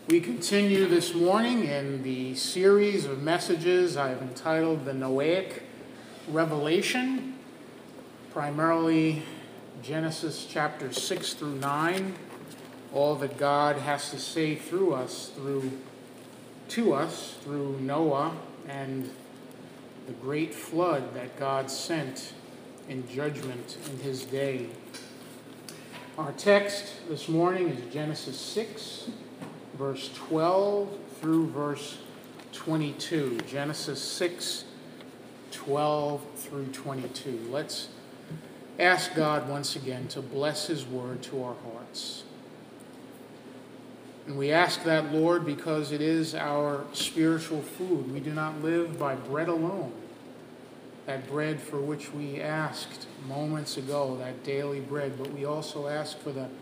We continue this morning in the series of messages I have entitled the Noahic Revelation, primarily Genesis chapters 6 through 9, all that God has to say to us through Noah and the great flood that God sent in judgment in his day. Our text this morning is Genesis 6, verse 12 through verse 22. Genesis 6, 12 through 22. Let's ask God once again to bless his word to our hearts. And we ask that, Lord, because it is our spiritual food. We do not live by bread alone. That bread for which we asked moments ago, that daily bread, but we also ask for the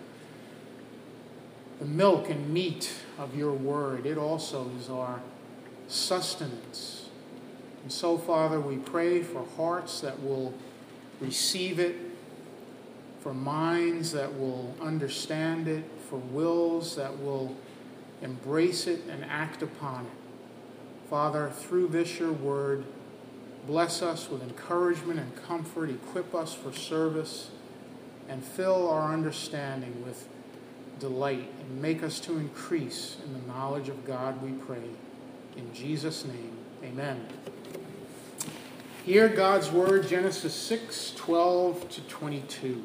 milk and meat of your word. It also is our sustenance. And so, Father, we pray for hearts that will receive it, for minds that will understand it, for wills that will embrace it and act upon it. Father, through this your word, bless us with encouragement and comfort, equip us for service, and fill our understanding with delight, and make us to increase in the knowledge of God, we pray. In Jesus' name, amen. Hear God's word, Genesis 6, 12 to 22.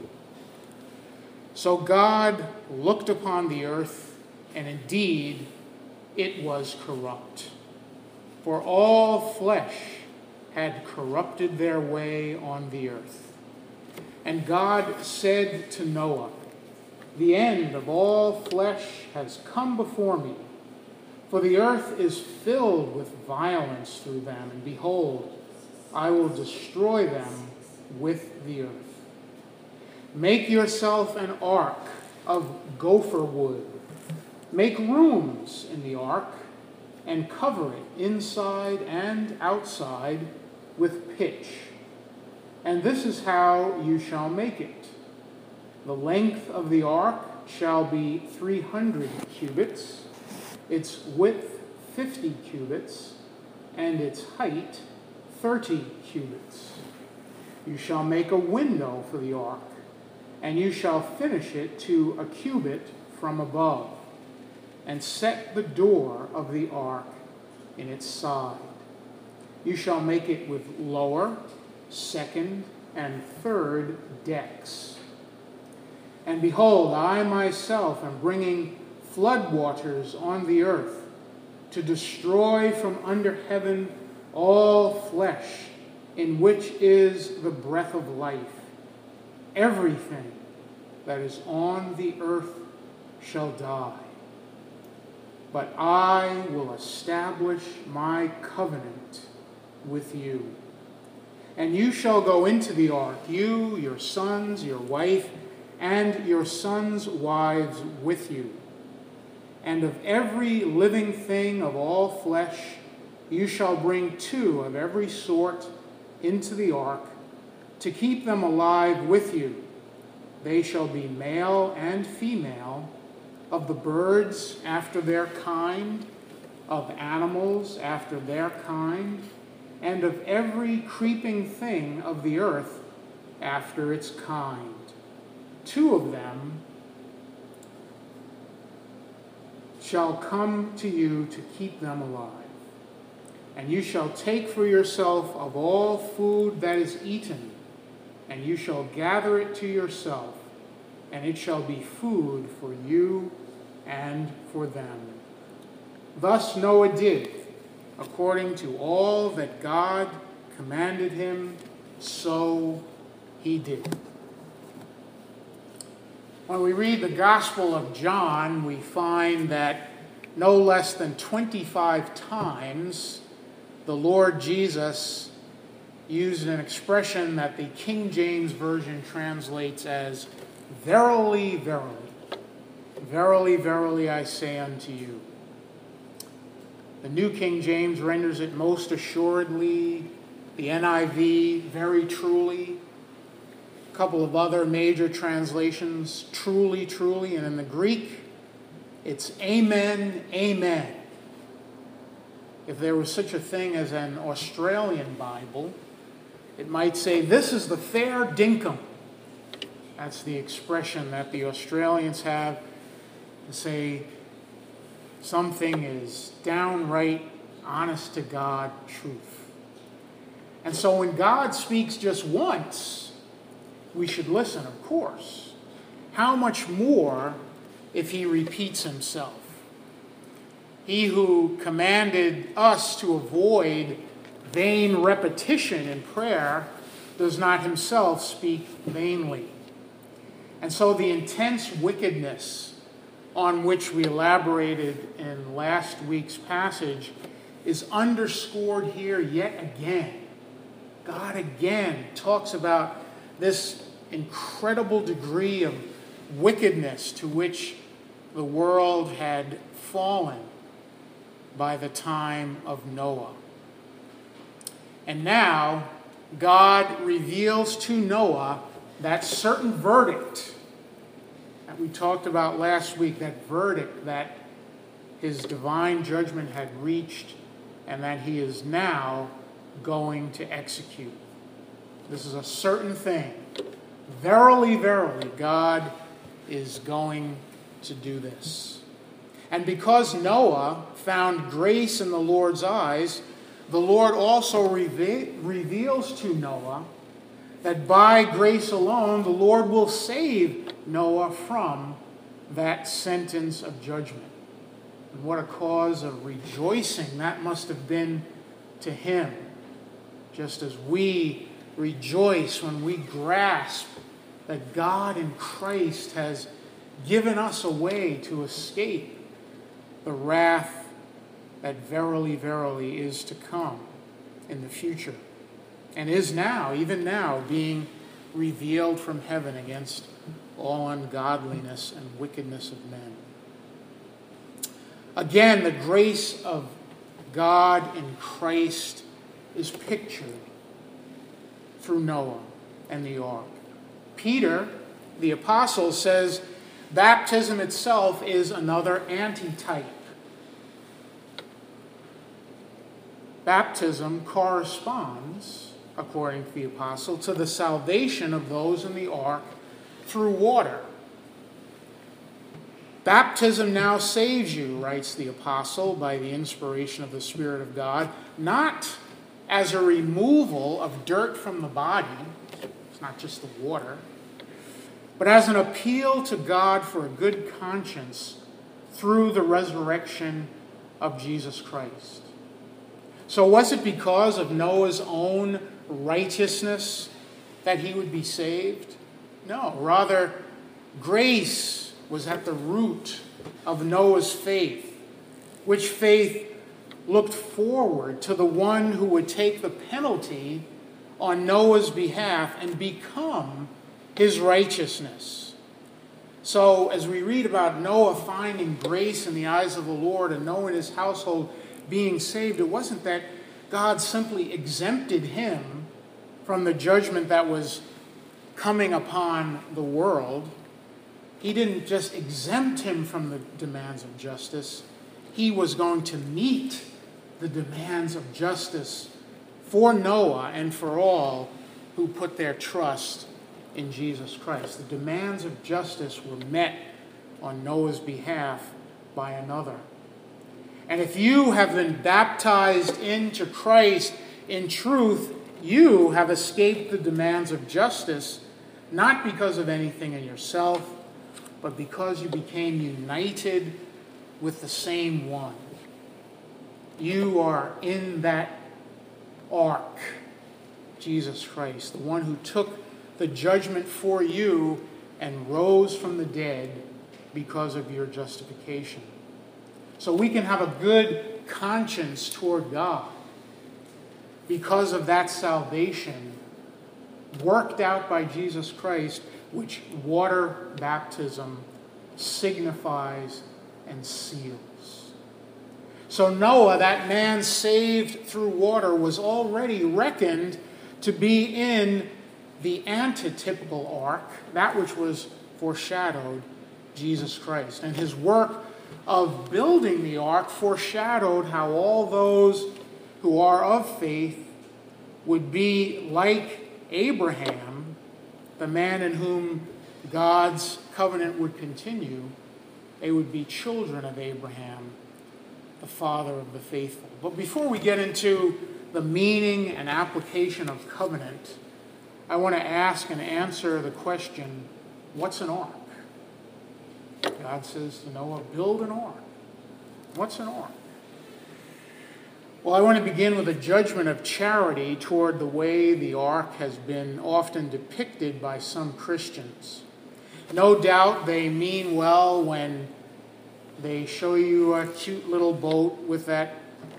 So God looked upon the earth, and indeed it was corrupt. For all flesh had corrupted their way on the earth. And God said to Noah, "The end of all flesh has come before me, for the earth is filled with violence through them, and behold, I will destroy them with the earth. Make yourself an ark of gopher wood. Make rooms in the ark, and cover it inside and outside with pitch. And this is how you shall make it. The length of the ark shall be 300 cubits, its width 50 cubits, and its height 30 cubits. You shall make a window for the ark, and you shall finish it to a cubit from above, and set the door of the ark in its side. You shall make it with lower, second, and third decks. And behold, I myself am bringing flood waters on the earth to destroy from under heaven all flesh in which is the breath of life. Everything that is on the earth shall die. But I will establish my covenant with you. And you shall go into the ark, you, your sons, your wife, and your sons' wives with you. And of every living thing of all flesh, you shall bring 2 of every sort into the ark, to keep them alive with you. They shall be male and female, of the birds after their kind, of animals after their kind, and of every creeping thing of the earth after its kind. 2 of them shall come to you to keep them alive. And you shall take for yourself of all food that is eaten, and you shall gather it to yourself, and it shall be food for you and for them. Thus Noah did, according to all that God commanded him, so he did." When we read the Gospel of John, we find that no less than 25 times the Lord Jesus used an expression that the King James Version translates as, "Verily, verily, verily, verily, I say unto you." The New King James renders it most assuredly, the NIV, very truly, a couple of other major translations, truly, truly, and in the Greek, It's amen, amen. If there was such a thing as an Australian Bible, it might say, this is the fair dinkum. That's the expression that the Australians have to say something is downright, honest to God truth. And so when God speaks just once, we should listen, of course. How much more if he repeats himself? He who commanded us to avoid vain repetition in prayer does not himself speak vainly. And so the intense wickedness on which we elaborated in last week's passage is underscored here yet again. God again talks about this incredible degree of wickedness to which the world had fallen by the time of Noah. And now God reveals to Noah that certain verdict that we talked about last week, that verdict that his divine judgment had reached and that he is now going to execute. This is a certain thing. Verily, verily, God is going to do this. And because Noah found grace in the Lord's eyes, the Lord also reveals to Noah that by grace alone, the Lord will save Noah from that sentence of judgment. And what a cause of rejoicing that must have been to him, just as we rejoice when we grasp that God in Christ has given us a way to escape the wrath that verily, verily is to come in the future, and is now, even now, being revealed from heaven against all ungodliness and wickedness of men. Again, the grace of God in Christ is pictured through Noah and the ark. Peter, the apostle, says baptism itself is another antitype. Baptism corresponds, according to the apostle, to the salvation of those in the ark through water. Baptism now saves you, writes the apostle, by the inspiration of the Spirit of God, not as a removal of dirt from the body, it's not just the water, but as an appeal to God for a good conscience through the resurrection of Jesus Christ. So was it because of Noah's own righteousness that he would be saved? No, rather, grace was at the root of Noah's faith, which faith looked forward to the one who would take the penalty on Noah's behalf and become his righteousness. So as we read about Noah finding grace in the eyes of the Lord and Noah and his household being saved, it wasn't that God simply exempted him from the judgment that was coming upon the world. He didn't just exempt him from the demands of justice. He was going to meet the demands of justice for Noah and for all who put their trust in Jesus Christ. The demands of justice were met on Noah's behalf by another. And if you have been baptized into Christ in truth, you have escaped the demands of justice, not because of anything in yourself, but because you became united with the same one. You are in that ark, Jesus Christ, the one who took the judgment for you and rose from the dead because of your justification. So we can have a good conscience toward God because of that salvation worked out by Jesus Christ, which water baptism signifies and seals. So Noah, that man saved through water, was already reckoned to be in the antitypical ark, that which was foreshadowed, Jesus Christ. And his work of building the ark foreshadowed how all those who are of faith would be like Abraham, the man in whom God's covenant would continue. They would be children of Abraham, the father of the faithful. But before we get into the meaning and application of covenant, I want to ask and answer the question, what's an ark? God says to Noah, build an ark. What's an ark? Well, I want to begin with a judgment of charity toward the way the ark has been often depicted by some Christians. No doubt they mean well when they show you a cute little boat with that,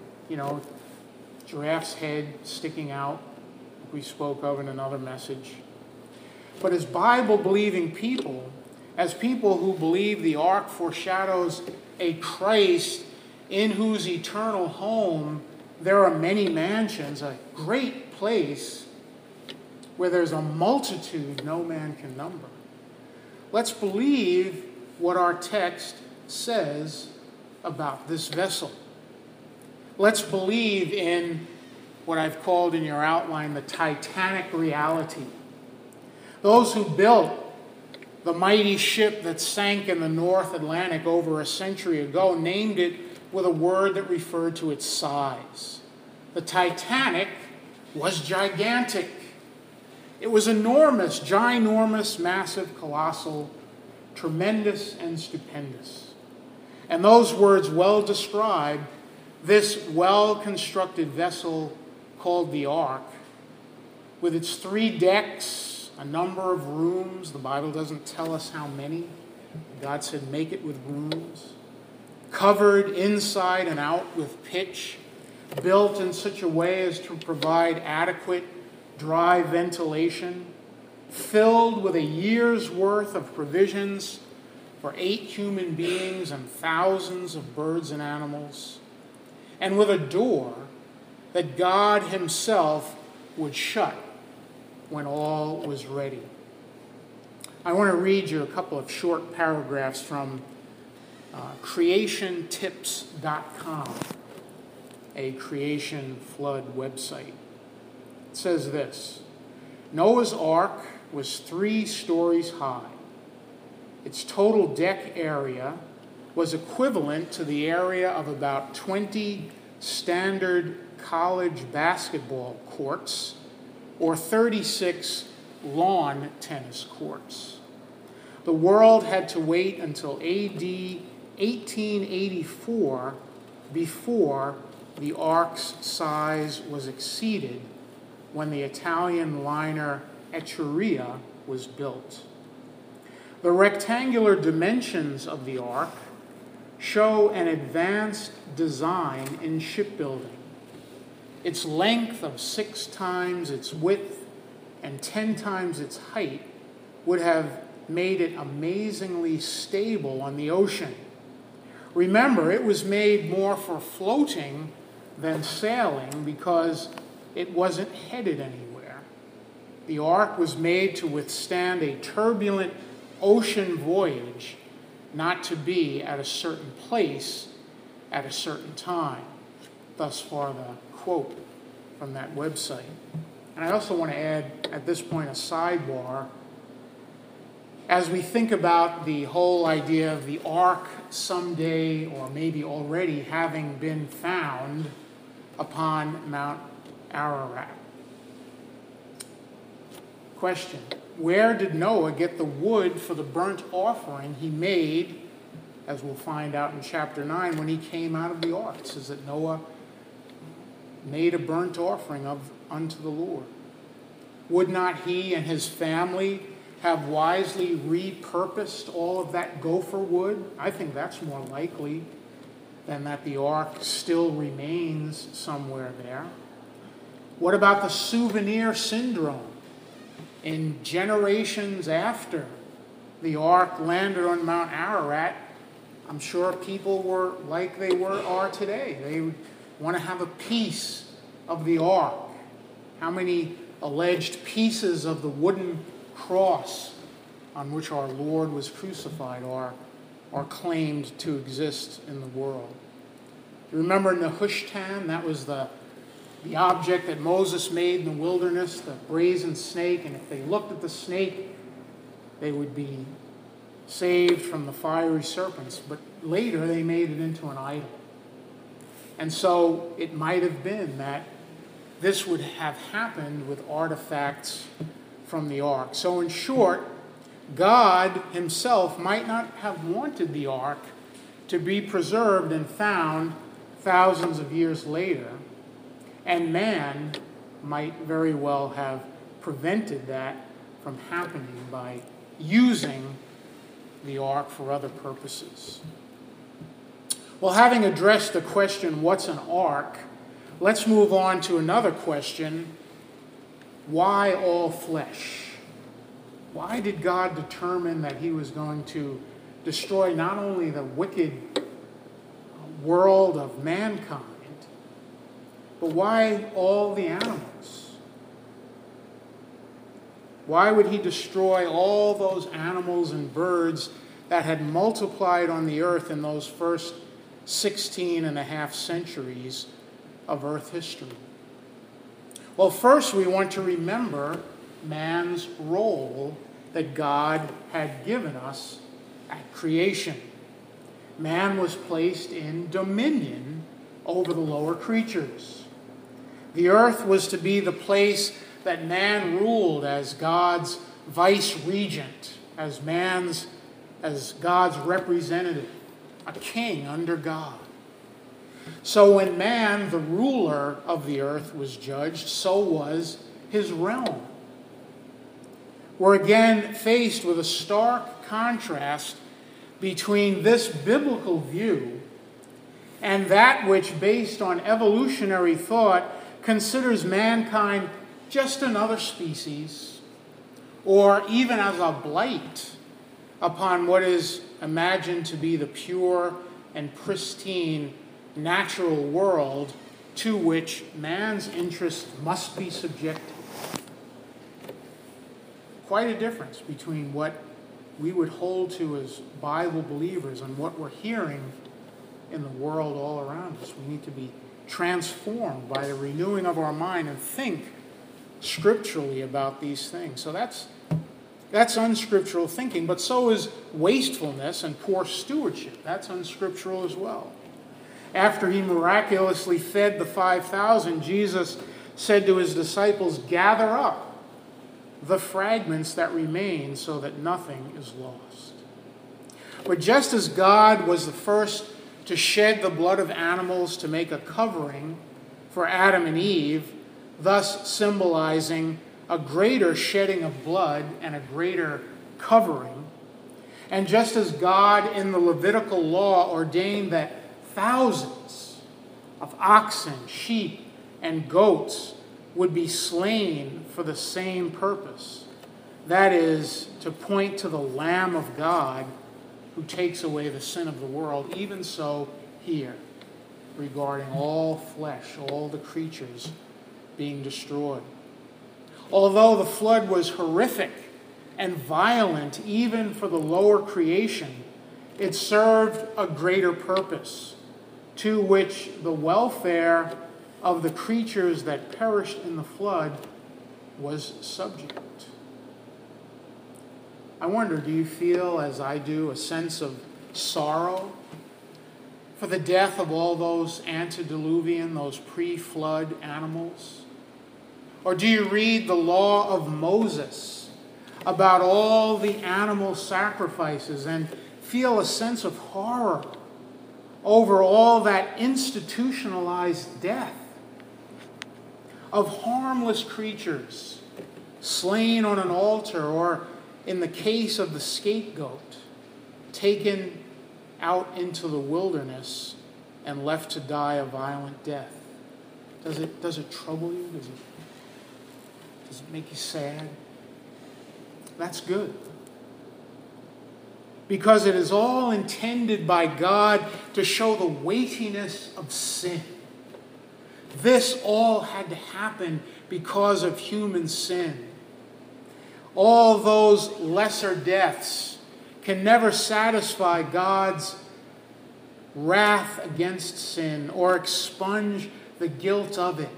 giraffe's head sticking out, like we spoke of in another message. But as Bible-believing people, as people who believe the ark foreshadows a Christ in whose eternal home there are many mansions, a great place where there's a multitude no man can number. Let's believe what our text says about this vessel. Let's believe in what I've called in your outline the Titanic reality. Those who built the mighty ship that sank in the North Atlantic over a century ago named it with a word that referred to its size. The Titanic was gigantic. It was enormous, ginormous, massive, colossal, tremendous, and stupendous. And those words well describe this well-constructed vessel called the ark, with its 3 decks, a number of rooms. The Bible doesn't tell us how many. God said, make it with rooms. Covered inside and out with pitch, built in such a way as to provide adequate dry ventilation, filled with a year's worth of provisions for 8 human beings and thousands of birds and animals, and with a door that God himself would shut when all was ready. I want to read you a couple of short paragraphs from creationtips.com, a creation flood website. It says this: Noah's Ark was 3 stories high. Its total deck area was equivalent to the area of about 20 standard college basketball courts or 36 lawn tennis courts. The world had to wait until AD 1884 before the ark's size was exceeded, when the Italian liner Etruria was built. The rectangular dimensions of the ark show an advanced design in shipbuilding. Its length of 6 times its width and 10 times its height would have made it amazingly stable on the ocean. Remember, it was made more for floating than sailing because it wasn't headed anywhere. The ark was made to withstand a turbulent ocean voyage, not to be at a certain place at a certain time. Thus far, the quote from that website. And I also want to add at this point a sidebar. As we think about the whole idea of the ark someday, or maybe already having been found upon Mount Ararat. Question: where did Noah get the wood for the burnt offering he made, as we'll find out in chapter 9, when he came out of the ark? It says that Noah made a burnt offering unto the Lord. Would not he and his family have wisely repurposed all of that gopher wood? I think that's more likely than that the ark still remains somewhere there. What about the souvenir syndrome? In generations after the ark landed on Mount Ararat, I'm sure people were like they are today. They would want to have a piece of the ark. How many alleged pieces of the wooden cross on which our Lord was crucified are are claimed to exist in the world. You remember Nehushtan? That was the object that Moses made in the wilderness, the brazen snake, and if they looked at the snake, they would be saved from the fiery serpents. But later they made it into an idol. And so it might have been that this would have happened with artifacts from the ark. So in short, God himself might not have wanted the ark to be preserved and found thousands of years later, and man might very well have prevented that from happening by using the ark for other purposes. Well, having addressed the question, what's an ark, let's move on to another question. Why all flesh? Why did God determine that he was going to destroy not only the wicked world of mankind, but why all the animals? Why would he destroy all those animals and birds that had multiplied on the earth in those first 16 and a half centuries of earth history? Well, first we want to remember man's role that God had given us at creation. Man was placed in dominion over the lower creatures. The earth was to be the place that man ruled as God's vice-regent, as God's representative, a king under God. So when man, the ruler of the earth, was judged, so was his realm. We're again faced with a stark contrast between this biblical view and that which, based on evolutionary thought, considers mankind just another species, or even as a blight upon what is imagined to be the pure and pristine natural world to which man's interests must be subjected. Quite a difference between what we would hold to as Bible believers and what we're hearing in the world all around us. We need to be transformed by the renewing of our mind and think scripturally about these things. So that's unscriptural thinking, but so is wastefulness and poor stewardship. That's unscriptural as well. After he miraculously fed the 5,000, Jesus said to his disciples, "Gather up the fragments that remain so that nothing is lost." But just as God was the first to shed the blood of animals to make a covering for Adam and Eve, thus symbolizing a greater shedding of blood and a greater covering, and just as God in the Levitical law ordained that thousands of oxen, sheep, and goats would be slain for the same purpose, that is, to point to the Lamb of God who takes away the sin of the world, even so here, regarding all flesh, all the creatures being destroyed. Although the flood was horrific and violent even for the lower creation, it served a greater purpose, to which the welfare of the creatures that perished in the flood was subject. I wonder, do you feel, as I do, a sense of sorrow for the death of all those antediluvian, those pre-flood animals? Or do you read the law of Moses about all the animal sacrifices and feel a sense of horror over all that institutionalized death of harmless creatures slain on an altar, or in the case of the scapegoat, taken out into the wilderness and left to die a violent death? Does it trouble you? Does it make you sad? That's good. Because it is all intended by God to show the weightiness of sin. This all had to happen because of human sin. All those lesser deaths can never satisfy God's wrath against sin or expunge the guilt of it.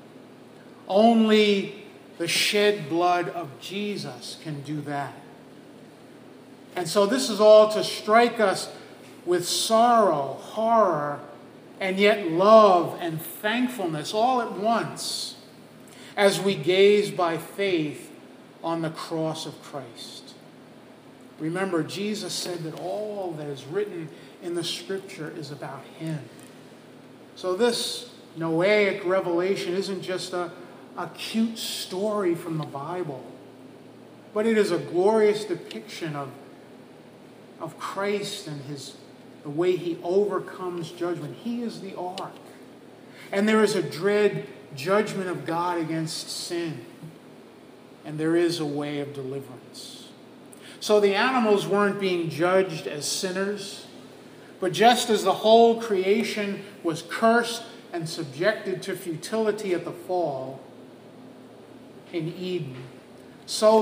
Only the shed blood of Jesus can do that. And so this is all to strike us with sorrow, horror, and yet love and thankfulness all at once as we gaze by faith on the cross of Christ. Remember, Jesus said that all that is written in the Scripture is about Him. So this Noahic revelation isn't just a cute story from the Bible, but it is a glorious depiction of Christ and the way He overcomes judgment. He is the ark. And there is a dread judgment of God against sin. And there is a way of deliverance. So the animals weren't being judged as sinners, but just as the whole creation was cursed and subjected to futility at the fall in Eden, so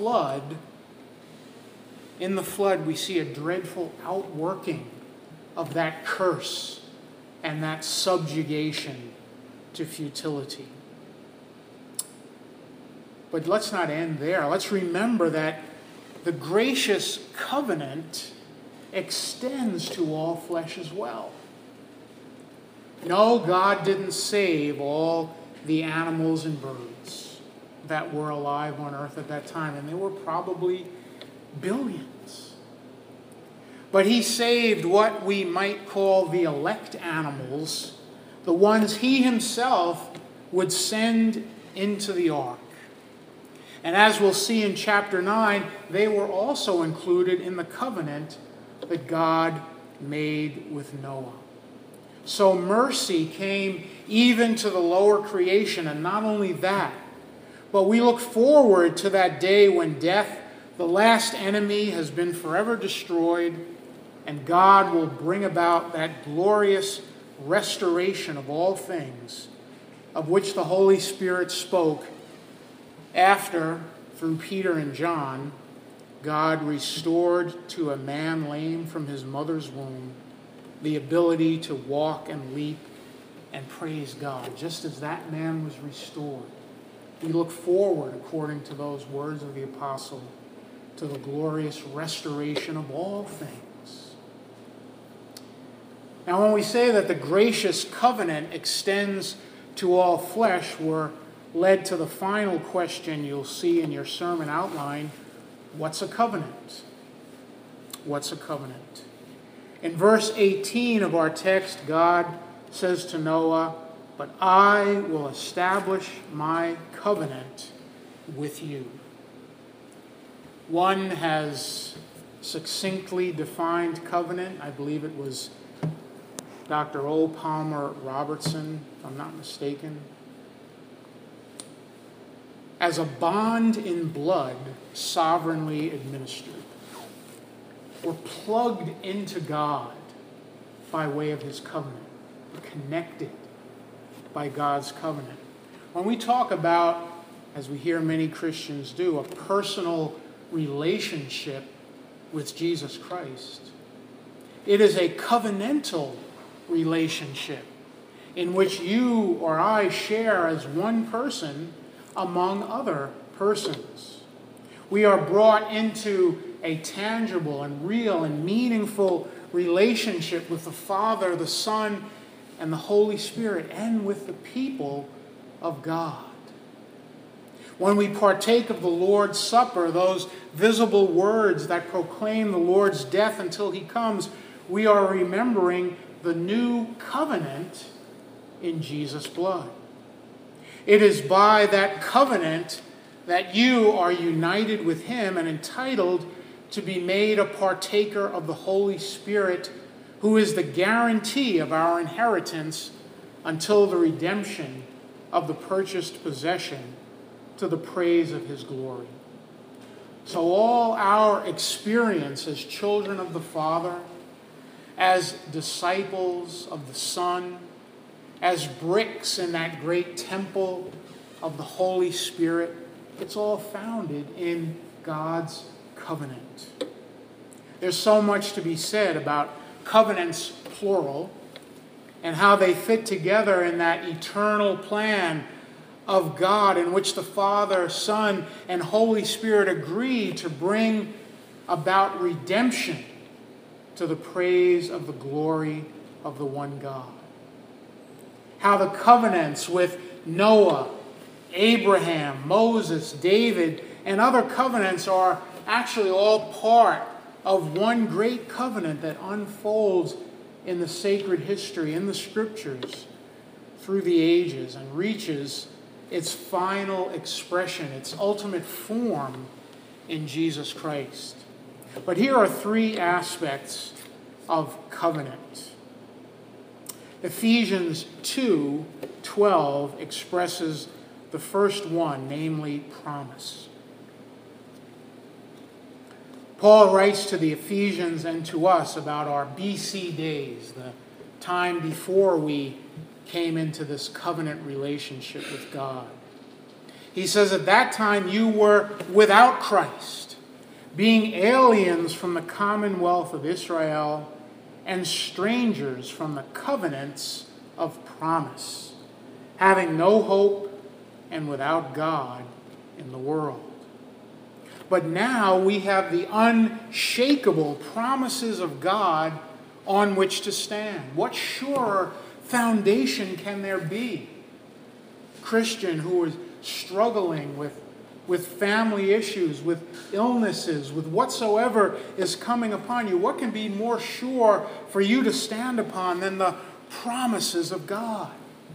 in the flood we see a dreadful outworking of that curse and that subjugation to futility. But let's not end there. Let's remember that the gracious covenant extends to all flesh as well. No, God didn't save all the animals and birds that were alive on earth at that time, and there were probably billions. But He saved what we might call the elect animals, the ones He Himself would send into the ark. And as we'll see in chapter 9, they were also included in the covenant that God made with Noah. So mercy came even to the lower creation, and not only that, but we look forward to that day when death, the last enemy, has been forever destroyed, and God will bring about that glorious restoration of all things, of which the Holy Spirit spoke after, through Peter and John, God restored to a man lame from his mother's womb the ability to walk and leap and praise God, just as that man was restored. We look forward, according to those words of the apostle, to the glorious restoration of all things. Now, when we say that the gracious covenant extends to all flesh, we're led to the final question you'll see in your sermon outline: what's a covenant? What's a covenant? In verse 18 of our text, God says to Noah, "But I will establish my covenant with you." One has succinctly defined covenant. I believe it was Dr. O. Palmer Robertson, if I'm not mistaken, as a bond in blood sovereignly administered. We're plugged into God by way of His covenant. We're connected by God's covenant. When we talk about, as we hear many Christians do, a personal relationship with Jesus Christ, it is a covenantal relationship in which you or I share as one person among other persons. We are brought into a tangible and real and meaningful relationship with the Father, the Son, and the Holy Spirit, and with the people of God. When we partake of the Lord's Supper, those visible words that proclaim the Lord's death until He comes, we are remembering the new covenant in Jesus' blood. It is by that covenant that you are united with Him and entitled to be made a partaker of the Holy Spirit, who is the guarantee of our inheritance until the redemption of the purchased possession, to the praise of His glory. So all our experience as children of the Father, as disciples of the Son, as bricks in that great temple of the Holy Spirit, it's all founded in God's covenant. There's so much to be said about covenants, plural, and how they fit together in that eternal plan of God in which the Father, Son, and Holy Spirit agree to bring about redemption to the praise of the glory of the one God. How the covenants with Noah, Abraham, Moses, David, and other covenants are actually all part of one great covenant that unfolds in the sacred history, in the Scriptures, through the ages, and reaches its final expression, its ultimate form in Jesus Christ. But here are three aspects of covenant. Ephesians 2:12 expresses the first one, namely promise. Paul writes to the Ephesians and to us about our BC days, the time before we came into this covenant relationship with God. He says, at that time you were without Christ, being aliens from the commonwealth of Israel and strangers from the covenants of promise, having no hope and without God in the world. But now we have the unshakable promises of God on which to stand. What surer foundation can there be? Christian who is struggling with family issues, with illnesses, with whatsoever is coming upon you, what can be more sure for you to stand upon than the promises of God?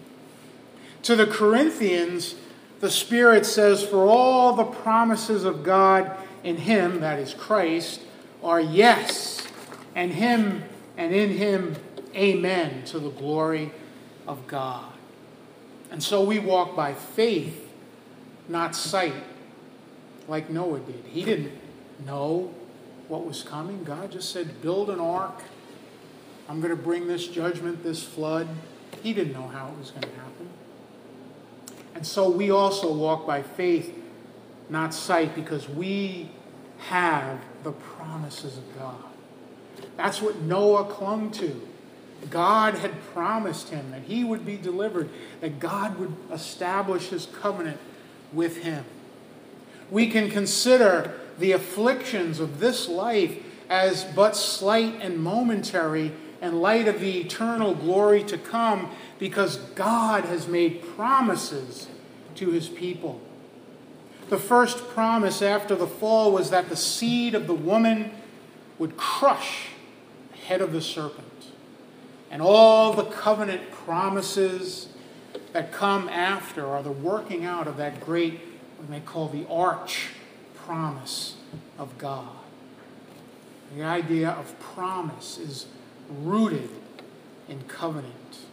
To the Corinthians, the Spirit says, for all the promises of God in Him, that is Christ, are yes, and Him and in Him, amen, to the glory of God. And so we walk by faith, not sight, like Noah did. He didn't know what was coming. God just said, build an ark. I'm going to bring this judgment, this flood. He didn't know how it was going to happen. And so we also walk by faith, not sight, because we have the promises of God. That's what Noah clung to. God had promised him that he would be delivered, that God would establish His covenant with him. We can consider the afflictions of this life as but slight and momentary in light of the eternal glory to come, because God has made promises to His people. The first promise after the fall was that the seed of the woman would crush the head of the serpent. And all the covenant promises that come after are the working out of that great, what they call the arch promise of God. The idea of promise is rooted in covenant.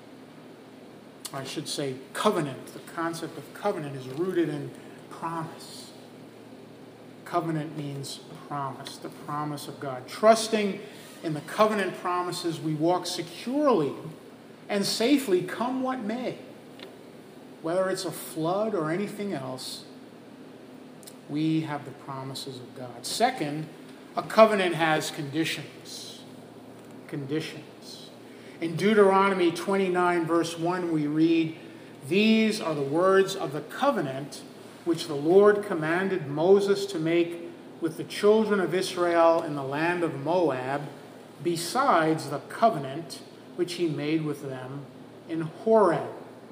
Or I should say covenant. The concept of covenant is rooted in promise. Covenant means promise, the promise of God. Trusting in the covenant promises, we walk securely and safely, come what may. Whether it's a flood or anything else, we have the promises of God. Second, a covenant has conditions. Conditions. In Deuteronomy 29, verse 1, we read, "These are the words of the covenant which the Lord commanded Moses to make with the children of Israel in the land of Moab, besides the covenant which He made with them in Horeb."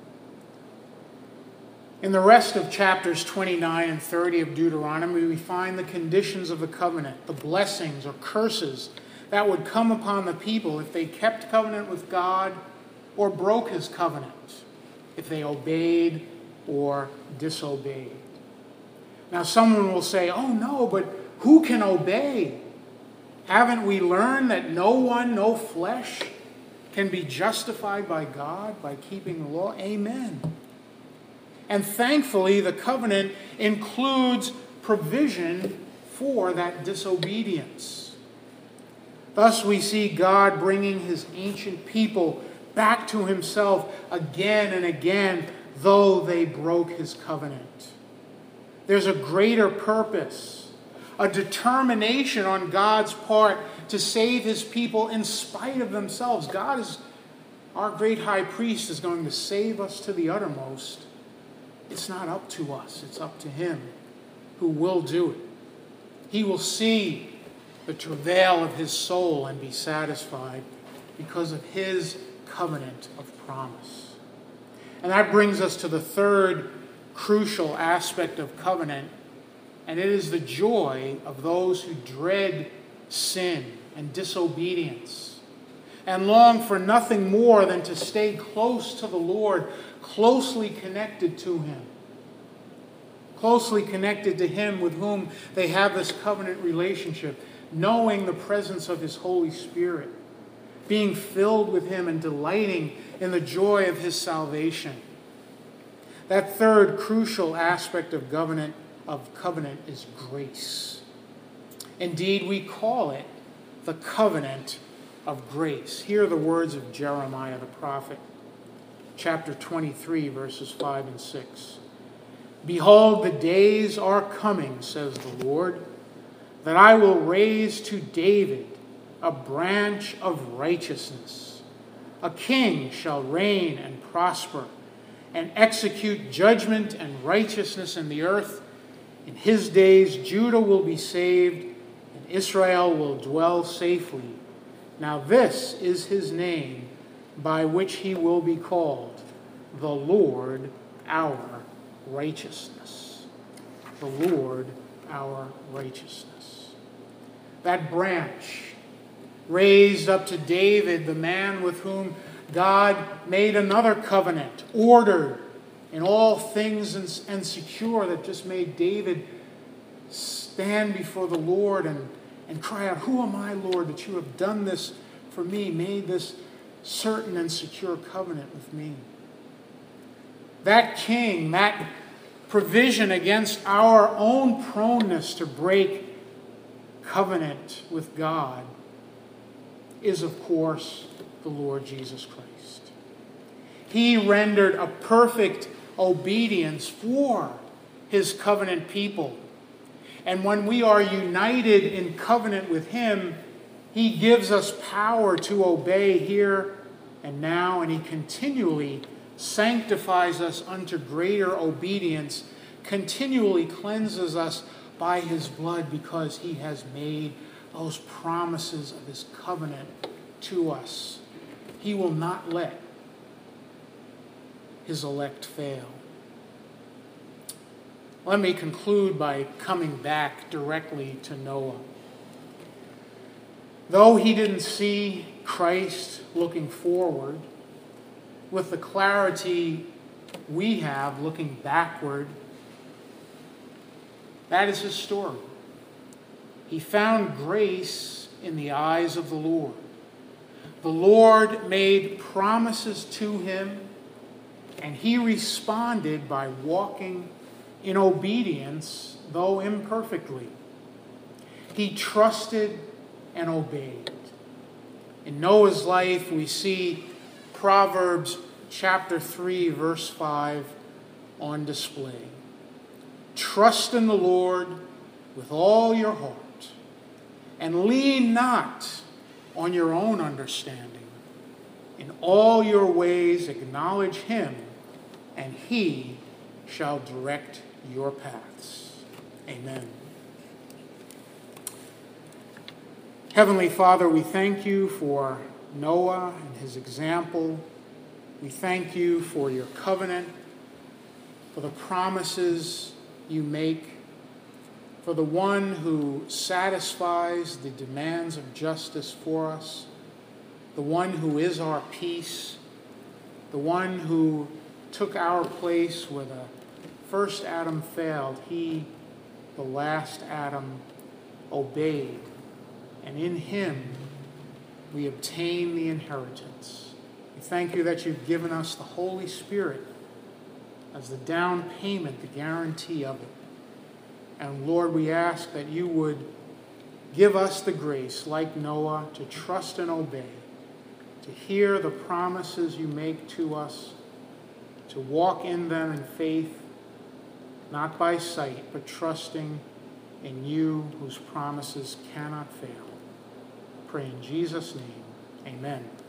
In the rest of chapters 29 and 30 of Deuteronomy, we find the conditions of the covenant, the blessings or curses that would come upon the people if they kept covenant with God or broke His covenant, if they obeyed or disobeyed. Now someone will say, oh no, but who can obey? Haven't we learned that no one, no flesh, can be justified by God by keeping the law? Amen. And thankfully, the covenant includes provision for that disobedience. Thus, we see God bringing His ancient people back to Himself again and again, though they broke His covenant. There's a greater purpose, a determination on God's part to save his people in spite of themselves. God is, our great high priest, is going to save us to the uttermost. It's not up to us. It's up to him who will do it. He will see the travail of his soul and be satisfied because of his covenant of promise. And that brings us to the third crucial aspect of covenant, and it is the joy of those who dread sin and disobedience and long for nothing more than to stay close to the Lord, closely connected to him, closely connected to him with whom they have this covenant relationship, knowing the presence of his Holy Spirit, being filled with him and delighting in the joy of his salvation. That third crucial aspect of covenant is grace. Indeed, we call it the covenant of grace. Hear the words of Jeremiah the prophet, chapter 23, verses 5 and 6. Behold, the days are coming, says the Lord, that I will raise to David a branch of righteousness. A king shall reign and prosper and execute judgment and righteousness in the earth. In his days Judah will be saved, and Israel will dwell safely. Now this is his name by which he will be called, the Lord our righteousness. The Lord our righteousness. That branch raised up to David, the man with whom God made another covenant, ordered in all things and secure, that just made David stand before the Lord and cry out, "Who am I, Lord, that you have done this for me, made this certain and secure covenant with me?" That king, that provision against our own proneness to break covenant with God, is, of course, the Lord Jesus Christ. He rendered a perfect obedience for his covenant people. And when we are united in covenant with him, he gives us power to obey here and now, and he continually sanctifies us unto greater obedience, continually cleanses us by his blood, because he has made those promises of his covenant to us. He will not let his elect fail. Let me conclude by coming back directly to Noah. Though he didn't see Christ looking forward with the clarity we have looking backward, that is his story. He found grace in the eyes of the Lord. The Lord made promises to him, and he responded by walking in obedience, though imperfectly. He trusted and obeyed. In Noah's life, we see Proverbs chapter 3, verse 5 on display. Trust in the Lord with all your heart, and lean not on your own understanding. In all your ways acknowledge him, and he shall direct your paths. Amen. Heavenly Father, we thank you for Noah and his example. We thank you for your covenant, for the promises you make, for the one who satisfies the demands of justice for us, the one who is our peace, the one who took our place where the first Adam failed. He, the last Adam, obeyed, and in him we obtain the inheritance. We thank you that you've given us the Holy Spirit as the down payment, the guarantee of it. And Lord, we ask that you would give us the grace, like Noah, to trust and obey, to hear the promises you make to us, to walk in them in faith, not by sight, but trusting in you whose promises cannot fail. Pray in Jesus' name. Amen.